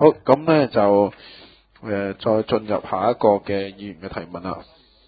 好，咁呢就再進入下一個嘅議員嘅提問啦。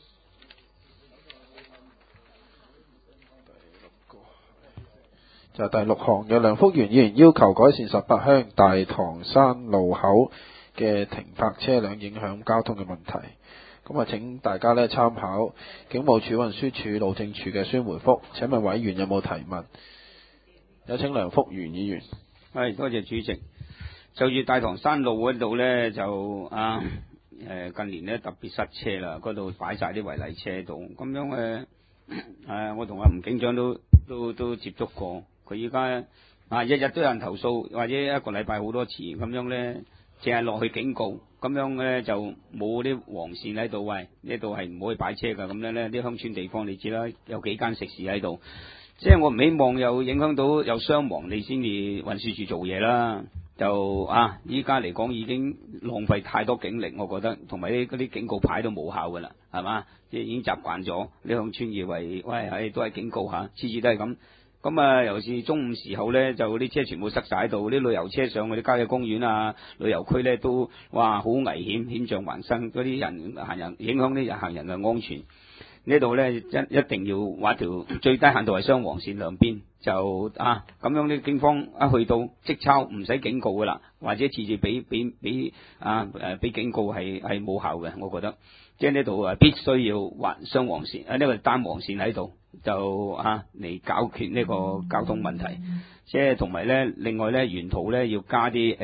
就第六項，有梁福元議員要求改善18鄉大棠山路口嘅停泊車輛影響交通嘅問題。咁啊，請大家呢參考警務處、運輸署、路政署嘅書回覆。請問委員有冇提問？有請梁福元議員。 係，多謝主席。就住大棠山路嗰度呢，就近年呢特別塞車啦，嗰度擺晒啲違例車度。咁樣我同阿吳警長都接觸過。佢依家日日都有人投訴，或者一個禮拜好多次咁樣咧，淨係落去警告，咁樣咧就冇啲黃線喺度，喂，呢度係唔可以擺車㗎。咁樣咧，啲鄉村地方你知啦，有幾間食肆喺度，即係我唔希望有影響到有傷亡，你先至運輸署做嘢啦。就依家嚟講已經浪費太多警力，我覺得，同埋嗰啲警告牌都冇效㗎啦，係嘛？即係已經習慣咗，啲鄉村以為喂都係警告下，次次都係咁。咁尤其是中午時候咧，就啲車全部塞晒喺度，啲旅遊車上嗰啲郊野公園啊、旅遊區咧都好危險，險象環生，嗰啲行人影響啲行人嘅安全。呢度咧一定要畫條最低限度係雙黃線兩邊，就咁樣啲警方一去到即抄，唔使警告噶啦，或者次次俾警告係冇效嘅，我覺得。即係呢度必須要畫雙黃線，呢個單黃線喺度，就嚟解決呢個交通問題。即係同埋咧，另外咧，沿途咧要加啲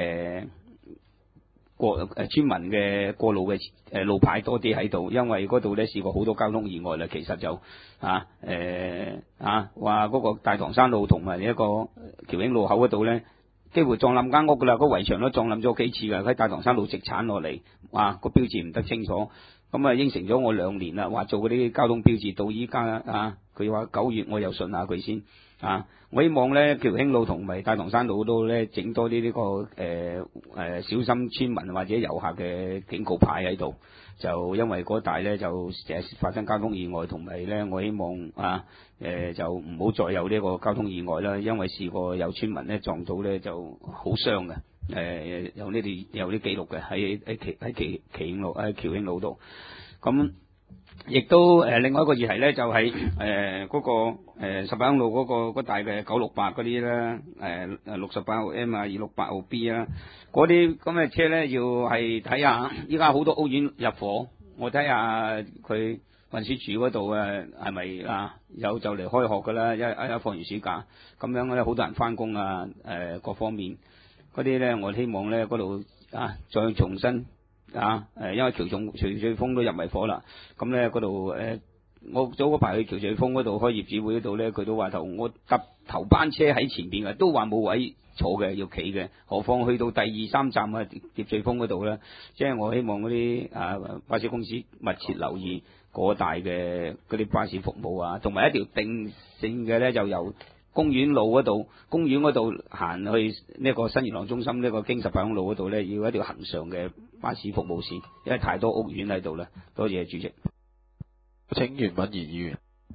村民嘅過路嘅路牌多啲喺度，因為嗰度咧試過好多交通意外啦。其實就話嗰個大棠山路同埋一個僑興路口嗰度咧，幾乎撞冧間屋噶啦，個圍牆都撞冧咗幾次噶。喺大棠山路直鏟落嚟，個標誌唔得清楚。咁應承咗我2年啦，話做嗰啲交通標誌，到依家佢話9月，我又信下佢先。我希望咧僑興路同埋大棠山路都咧整多啲呢個小心村民或者遊客嘅警告牌喺度，就因為嗰帶咧就成日發生交通意外，同埋咧我希望就唔好再有呢個交通意外啦，因為試過有村民咧撞到咧就好傷嘅。有啲記錄嘅喺僑興路度。咁亦都另外一個議題咧就係嗰個18鄉路嗰帶嘅968嗰啲咧68號 M 268號 B 嗰啲咁嘅車咧要係睇下，依家好多屋苑入伙，我睇下佢運輸署嗰度係咪有就嚟開學噶啦，一放完暑假咁樣咧，好多人翻工各方面。嗰啲咧，我希望咧嗰度再重新因為潮翠峰都入埋伙啦，咁咧嗰度我早嗰排去潮翠峰嗰度開業主會嗰度咧，佢都話我搭頭班車喺前邊嘅，都話冇位坐嘅，要企嘅，何況去到第2、3站蝶翠峰嗰度咧，即係我希望嗰啲巴士公司密切留意嗰帶嘅嗰啲巴士服務同埋一條定性嘅咧就由公園路嗰度，公園嗰度行去呢個新元朗中心呢個經18鄉路嗰度咧，要一條恒常嘅巴士服務線，因為太多屋苑喺度啦。多謝主席。 請袁敏儀議員。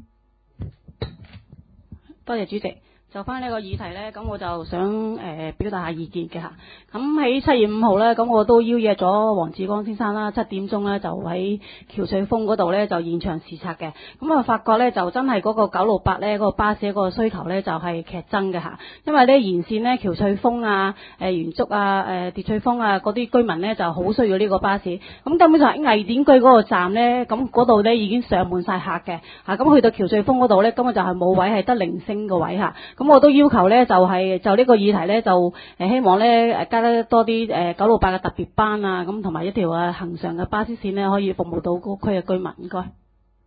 多謝主席。就翻呢個議題呢，咁我就想表達下意見嘅嚇。咁喺7月5號呢，咁我都邀約咗黃志光先生啦，7點鐘呢，就喺橋翠峰嗰度呢，就現場視察嘅。咁發覺呢，就真係嗰個968呢，嗰個巴士嗰個需求呢，就係劇增嘅嚇。因為呢沿線呢，橋翠峰元竹蝶翠峰嗰啲居民呢，就好需要呢個巴士。咁根本上喺藝典居嗰個站呢，咁嗰度呢已經上滿晒客嘅嚇。咁去到橋翠峰嗰度呢，根本就係冇位，係得零星個位嚇。咁我都要求咧，就呢個議題咧，就希望咧加得多啲968嘅特別班咁同埋一條恆常嘅巴士線咧，可以服務到嗰區嘅居民。唔該。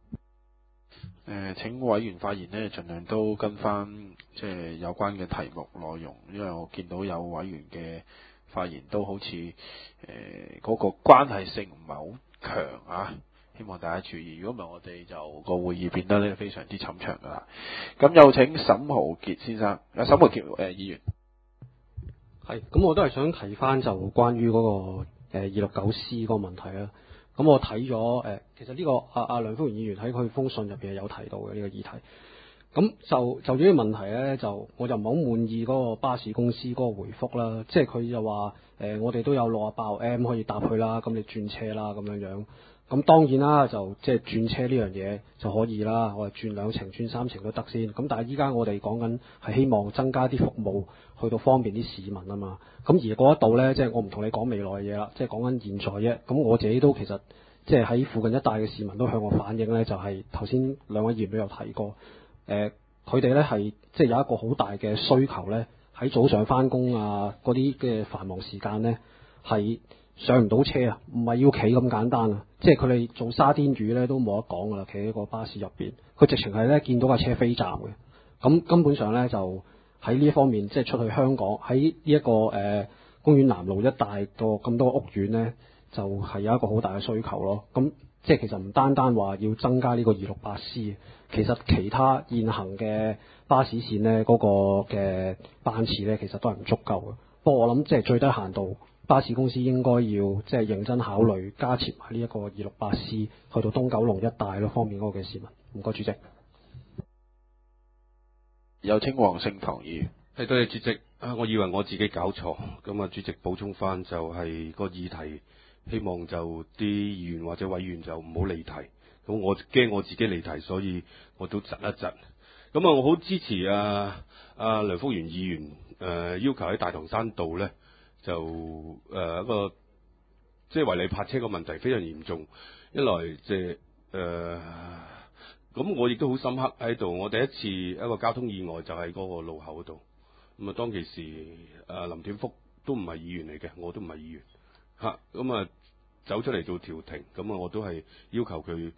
請委員發言呢，盡量都跟翻即係有關嘅題目內容，因為我見到有委員嘅發言都好似嗰個關係性唔係好強希望大家注意，如果唔係我哋就個會議變得咧非常之冗長噶啦。咁有請沈豪傑先生，沈豪傑議員。 係，咁我都係想提翻就關於嗰個269C 嗰個問題啦。咁我睇咗其實呢個梁福元議員喺佢封信入邊有提到嘅呢個議題。 咁就呢個問題咧，我就唔係好滿意嗰個巴士公司嗰個回覆啦，即係佢就話我哋都有68M可以搭去啦，咁你轉車啦咁樣樣。咁當然啦，就即係轉車呢樣嘢就可以啦，我哋轉2程、轉3程都得先。咁但係依家我哋講緊係希望增加啲服務，去到方便啲市民啊嘛。咁而嗰一度呢，即係我唔同你講未來嘅嘢啦，即係講緊現在啫。咁我自己都其實即係喺附近一帶嘅市民都向我反映呢，就係頭先兩位議員都有提過，佢哋呢係即係有一個好大嘅需求呢，喺早上返工啊嗰啲嘅繁忙時間呢，係上唔到車啊，唔係要企咁簡單啊，即係佢哋做沙甸魚咧都冇得講噶啦，企喺個巴士入邊，佢直情係咧見到架車飛站嘅，咁根本上咧就喺呢一方面，即係出去香港喺呢一個公園南路一帶個咁多屋苑咧，就係有一個好大嘅需求咯。咁即係其實唔單單話要增加呢個268C，其實其他現行嘅巴士線咧嗰個嘅班次咧，其實都係唔足夠嘅。不過我諗即係最低限度，巴士公司應該要即係認真考慮加設埋呢一個268C去到東九龍一帶咯，方面嗰個嘅市民。唔該，主席。 有請黃聖堂議員。 係，多謝主席。我以為我自己搞錯，咁啊主席補充翻就係個議題，希望就啲議員或者委員就唔好離題。咁我驚我自己離題，所以我都窒一窒。咁啊，我好支持梁福元議員要求喺大棠山道咧。就一個即係違例泊車個問題非常嚴重，一來即係咁我亦都好深刻喺度。我第一次一個交通意外就喺嗰個路口嗰度，咁啊當其時林天福都唔係議員嚟嘅，我都唔係議員嚇，咁啊走出嚟做調停，咁啊我都係要求佢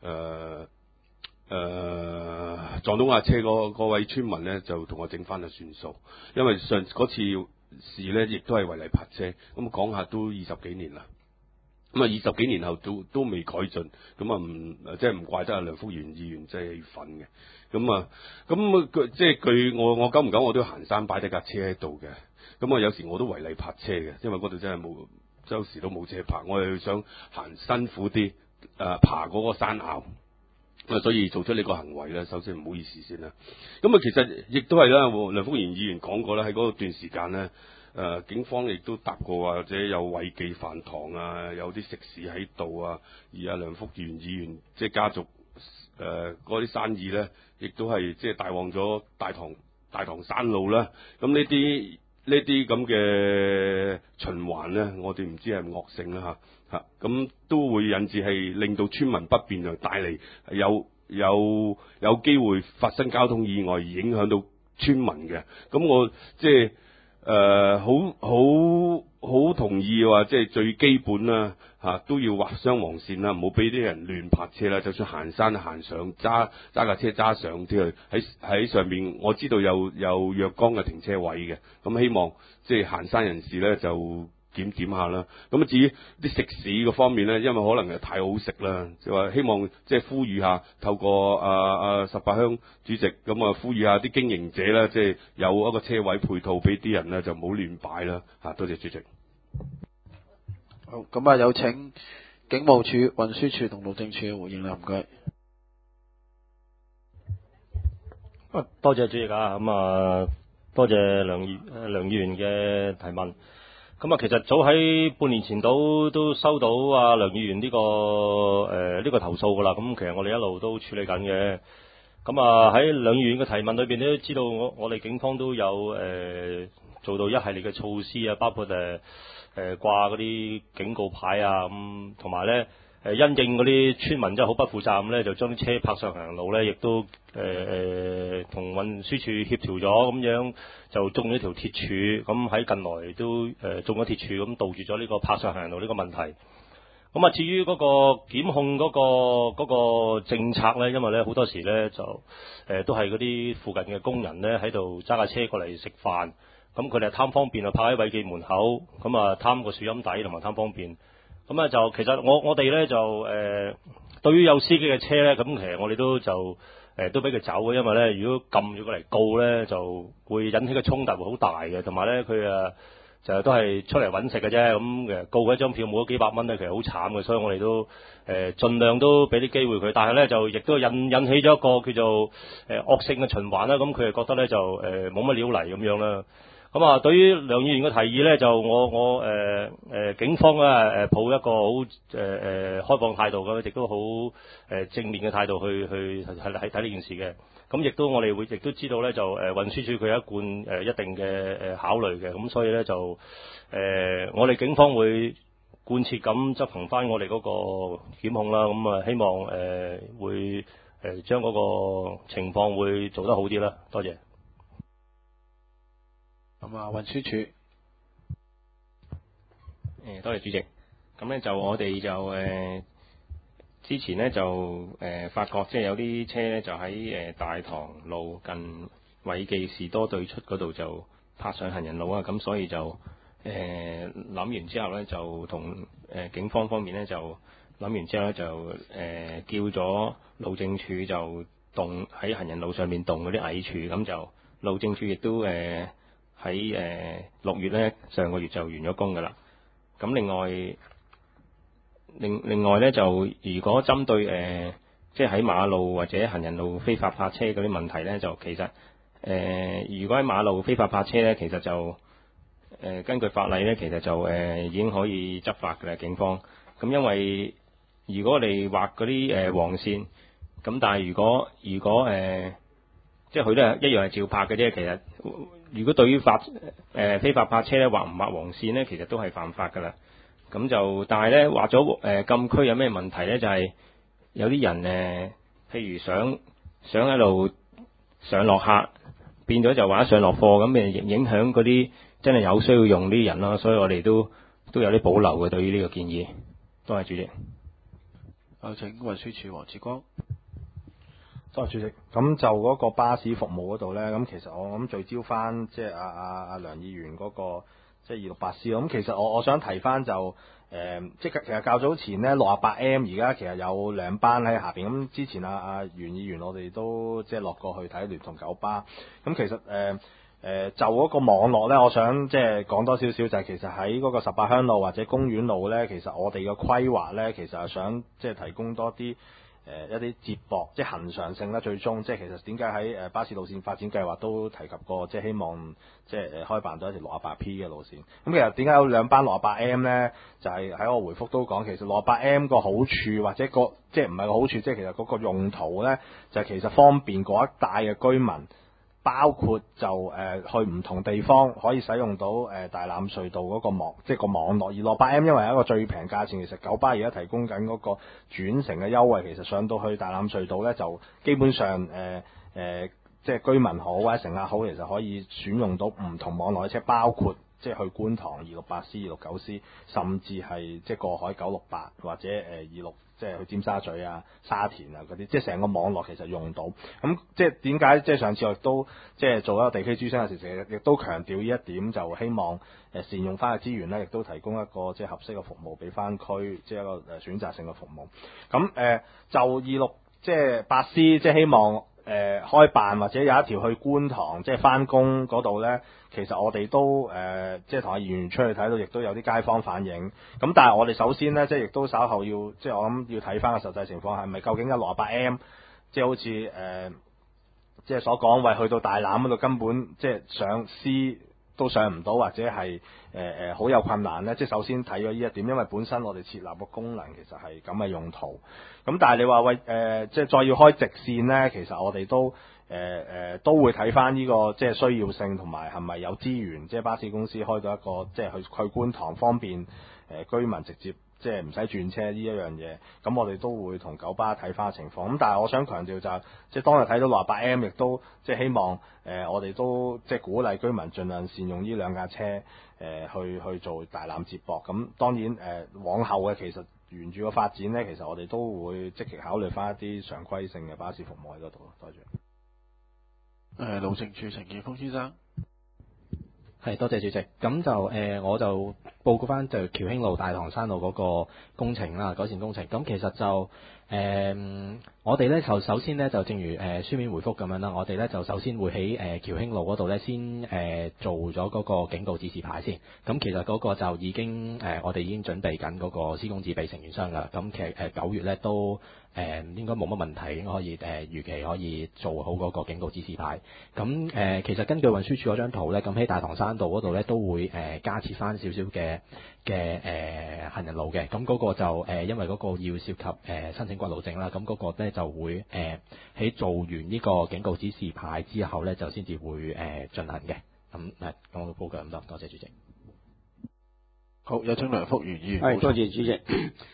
撞到架車嗰位村民咧就同我整翻就算數，因為上嗰次事呢亦都係違例泊車，咁講下都20幾年啦，咁啊20幾年後都未改進，咁啊即係唔怪得阿梁福元議員真係憤嘅，咁即係據我久唔久我都行山擺低架車喺度嘅，咁啊有時我都違例泊車嘅，因為嗰度真係冇周時都冇車泊，我又想行辛苦啲爬嗰個山坳。所以做出呢個行為咧，首先唔好意思先啦。咁啊，其實亦都係啦，梁福元議員講過啦，喺嗰段時間咧，警方亦都答過或者有違記飯堂啊，有啲食肆喺度啊，而梁福元議員即係家族嗰啲生意咧，亦都係即係大旺咗大棠山路啦。咁呢啲咁嘅循環咧，我哋唔知係惡性啦嚇，咁都會引致係令到村民不便，又帶嚟有機會發生交通意外而影響到村民嘅。咁我即係好同意話，即係最基本啦都要劃雙黃線啦，唔好俾啲人亂泊車啦。就算行山行上揸架車揸上啲去喺上面，我知道有若干嘅停車位嘅。咁希望即係行山人士咧就檢下啦。咁至於啲食肆嘅方面咧，因為可能係太好食啦，就話希望即係呼籲下，透過18鄉主席咁啊，呼籲下啲經營者咧，即係有一個車位配套俾啲人咧，就唔好亂擺啦嚇。多謝主席。 好，咁啊有請警務處、運輸處同路政處嘅回應啦，唔該。 多謝主席啊，咁啊多謝梁議員嘅提問。咁啊，其實早喺半年前都收到梁議員呢個投訴噶啦。咁其實我哋一路都處理緊嘅。咁啊喺梁議員嘅提問裏邊都知道我哋警方都有做到一系列嘅措施啊，包括掛嗰啲警告牌啊，咁同埋咧因應嗰啲村民真係好不負責任咧，就將啲車泊上行人路咧，亦都同運輸處協調咗，咁樣就種咗條鐵柱，咁喺近來都種咗鐵柱，咁杜絕咗呢個泊上行人路呢個問題。咁啊，至於嗰個檢控嗰個政策咧，因為咧好多時咧就都係嗰啲附近嘅工人咧喺度揸架車過嚟食飯，咁佢哋係貪方便啊，泊喺偉記門口，咁啊貪個樹蔭底同埋貪方便。咁啊就其實我哋咧就對於有司機嘅車咧，咁其實我哋都俾佢走嘅，因為咧如果撳住佢嚟告咧，就會引起嘅衝突會好大嘅，同埋咧佢就都係出嚟揾食嘅啫。咁其實告佢一張票冇咗幾百蚊咧，其實好慘嘅，所以我哋都盡量都俾啲機會佢。但係咧就亦都引起咗一個叫做惡性嘅循環啦。咁佢哋覺得咧就冇乜料嚟咁樣啦。咁啊，對於梁議員嘅提議咧，就我警方咧抱一個好開放態度嘅，亦都好正面嘅態度去睇呢件事嘅。咁亦都我哋會亦都知道咧，就運輸署佢有一貫一定嘅考慮嘅。咁所以咧就我哋警方會貫徹咁執行翻我哋嗰個檢控啦。咁啊，希望會將嗰個情況會做得好啲啦。多謝。 咁啊，運輸署。 多謝主席。咁咧就我哋就之前咧就發覺即係有啲車咧就喺大棠路近偉記士多對出嗰度就泊上行人路啊。咁所以就諗完之後咧就同警方方面咧就諗完之後咧就叫咗路政署就動喺行人路上面動嗰啲矮柱。咁就路政署亦都喺6月咧上個月就完咗工㗎啦。咁另外咧就如果針對即係喺馬路或者行人路非法泊車嗰啲問題咧，就其實如果喺馬路非法泊車咧，其實就根據法例咧，其實就已經可以執法㗎啦，警方。咁因為如果我哋畫嗰啲黃線，咁但係如果即係佢都係一樣係照泊嘅啫。其實如果對於非法泊車咧，畫唔畫黃線咧，其實都係犯法㗎啦。咁就但係咧畫咗禁區有咩問題咧？就係有啲人譬如想喺度上落客，變咗就話上落貨，咁影響嗰啲真係有需要用啲人咯。所以我哋都有啲保留嘅對於呢個建議。多謝主席。 有請運輸署黃志光。 多謝主席。咁就嗰個巴士服務嗰度咧，咁其實我諗聚焦翻即係阿梁議員嗰個即係268C。咁其實我想提翻就即係其實較早前咧68M 而家其實有2班喺下邊。咁之前阿袁議員我哋都即係落過去睇聯同九巴。咁其實就嗰個網絡咧，我想即係講多少少，就係其實喺嗰個18鄉路或者公園路咧，其實我哋嘅規劃咧，其實係想即係提供多啲一啲接駁，即係恆常性啦。最終即係其實點解喺巴士路線發展計劃都提及過，即係希望即係開辦到一條 68P 嘅路線。咁其實點解有2班 68M 咧？就係喺我回覆都講，其實 68M 個好處或者即係唔係個好處，即係其實嗰個用途咧，就係其實方便嗰一帶嘅居民。包括就去唔同地方可以使用到大欖隧道嗰個即係個網絡。而68M 因為係一個最平價錢，其實九巴而家提供緊嗰個轉乘嘅優惠，其實上到去大欖隧道咧，就基本上即係居民好或者乘客好，其實可以選用到唔同網絡嘅車，包括即係去觀塘268C、269C，甚至係即係過海968或者26。即係去尖沙咀啊、沙田啊嗰啲，即係成個網絡其實用到。咁即係點解？即係上次我亦都即係做一個地區諮詢嘅時，其實亦都強調呢一點，就希望善用翻嘅資源咧，亦都提供一個即係合適嘅服務俾翻區，即係一個選擇性嘅服務。咁就26即係8C，即係希望開辦或者有一條去觀塘即係翻工嗰度咧。其實我哋都即係同阿議員出去睇到，亦都有啲街坊反映。咁但係我哋首先咧，即係亦都稍後要，即係我諗要睇翻個實際情況係咪究竟有68M，即係好似即係所講，為去到大欖嗰度根本即係上 C 都上唔到，或者係好有困難咧。即係首先睇咗呢一點，因為本身我哋設立個功能其實係咁嘅用途。咁但係你話喂即係再要開直線咧，其實我哋都會睇翻呢個即係需要性同埋係咪有資源，即係巴士公司開到一個即係去觀塘方便居民直接即係唔使轉車呢一樣嘢。咁我哋都會同九巴睇翻情況。咁但係我想強調就係即係當日睇到68M，亦都即係希望我哋都即係鼓勵居民盡量善用呢2架車去做大欖接駁。咁當然往後嘅其實沿住個發展咧，其實我哋都會積極考慮翻一啲常規性嘅巴士服務喺嗰度。多謝。 路政署陳健鋒先生。 係，多謝主席。咁就我就報告翻就僑興路、大棠山路嗰個工程啦，改善工程。咁其實就我哋咧就首先咧就正如書面回覆咁樣啦，我哋咧就首先會喺僑興路嗰度咧先做咗嗰個警告指示牌先。咁其實嗰個就已經我哋已經準備緊嗰個施工自備承建商㗎啦。咁其實9月咧都應該冇乜問題，應該可以預期可以做好嗰個警告指示牌。咁其實根據運輸署嗰張圖咧，咁喺大棠山道嗰度咧都會加設翻少少嘅行人路嘅。咁嗰個就因為嗰個要涉及申請過路證啦，咁嗰個咧就會喺做完呢個警告指示牌之後咧，就先至會進行嘅。咁講到報告咁多，多謝主席。 好，有請梁福元議員。 係，多謝主席。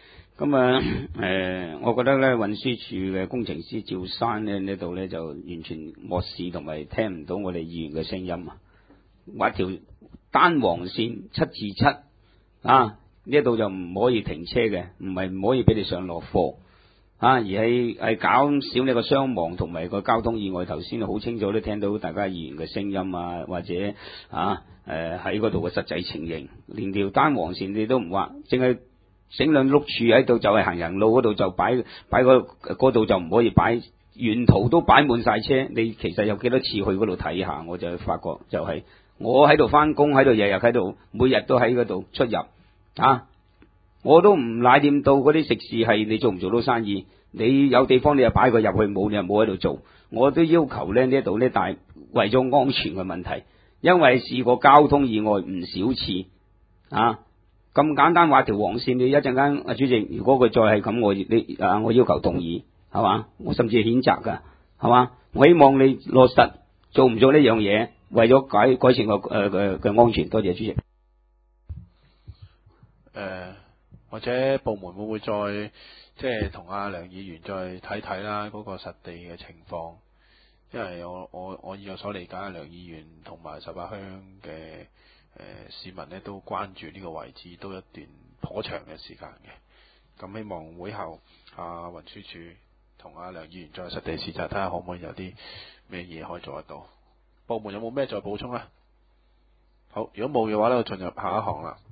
咁我覺得咧運輸署嘅工程師趙生咧呢度咧就完全漠視同埋聽唔到我哋議員嘅聲音啊！畫條單黃線727啊，呢度就唔可以停車嘅，唔係唔可以俾你上落貨啊，而係減少呢個傷亡同埋個交通意外。頭先好清楚都聽到大家議員嘅聲音啊，或者喺嗰度嘅實際情形，連條單黃線你都唔畫，淨係整兩碌柱喺度，就係行人路嗰度就擺嗰度就唔可以擺，沿途都擺滿晒車。你其實有幾多次去嗰度睇下，我就發覺就係我喺度翻工，喺度日日喺度，每日都喺嗰度出入啊！我都唔乃掂到嗰啲食肆係你做唔做到生意，你有地方你就擺佢入去，冇你又冇喺度做。我都要求咧呢度咧，但係為咗安全嘅問題，因為試過交通意外唔少次啊。咁簡單畫條黃線，你一陣間主席，如果佢再係咁，我要求動議，係嘛？我甚至譴責㗎，係嘛？我希望你落實做唔做呢樣嘢，為咗改善嘅安全。多謝主席。 或者部門會唔會再即係同阿梁議員再睇睇啦嗰個實地嘅情況？因為我以我所理解，梁議員同埋18鄉嘅市民呢都關注呢個位置都一段頗長嘅時間嘅。咁希望會後運輸署同阿梁議員再實地視察，睇下可唔可以有啲咩嘢可以做得到。部門有冇咩再補充呢？好，如果冇嘅話呢，我進入下一行啦。